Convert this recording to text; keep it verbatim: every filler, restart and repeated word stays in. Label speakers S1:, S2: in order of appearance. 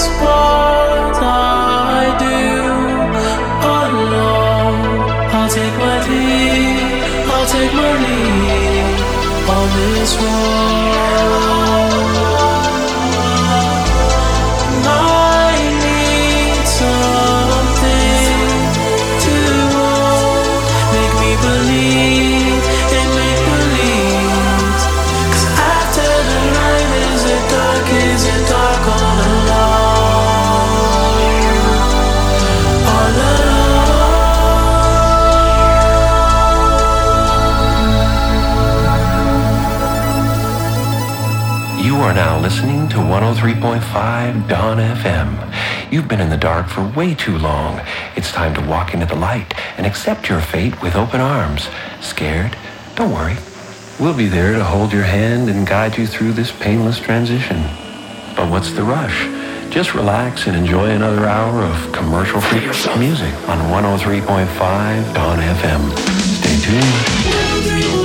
S1: what I do. Alone, I'll take my lead, I'll take my lead on this road. I need something to hold, make me believe in make-believe. 'Cause after the light is it dark, is it dark all alone, all alone.
S2: You are now listening to one oh three point five Dawn F M. You've been in the dark for way too long. It's time to walk into the light and accept your fate with open arms. Scared? Don't worry. We'll be there to hold your hand and guide you through this painless transition. But what's the rush? Just relax and enjoy another hour of commercial-free music on one oh three point five Dawn F M. Stay tuned.